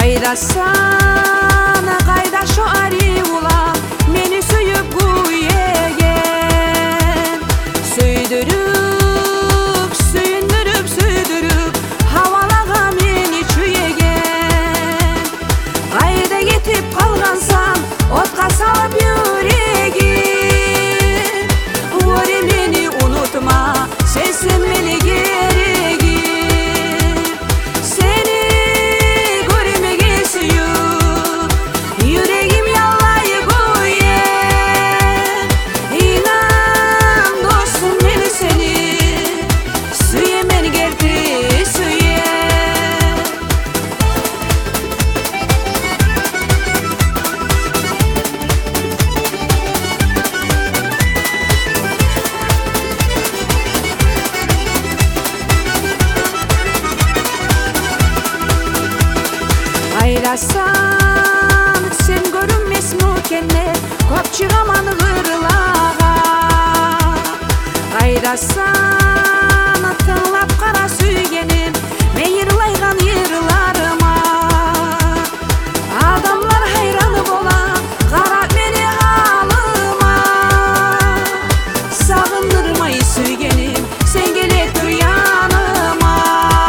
Kaydasan, kayda şu arıula meni suyup kuyegen. Süydürüp, sündürüp, süydürüp havalaga meni çüyegen. Kayda yetip kalgansan, otqa salıp yüregim. Ori meni unutma, sensin meni geregim. Seni görmege suyup, yüregim yallayı koyen. İnan dostum meni seni, suye meni geldi suye. Kaydasan, sen görünmez mi kenne, kop çıgaman gırlaga. Kaydasan, tınlap kara suygenim, men yırlaygan yırlarıma. Adamlar hayranı bola, karap meni halıma. Sağındırmayı suygenim, sen gele dur yanıma.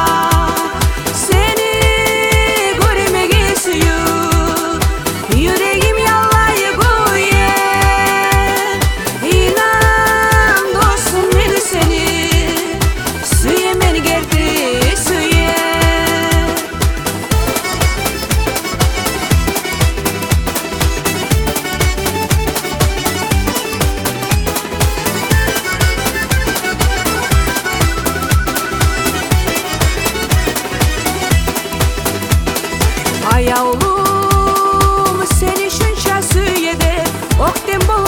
Seni görmege suyup, yüregim yallayı koyen. İnan dostum meni seni, suye meni geldi suye. Ayağım seni şunça suyede, oktem bola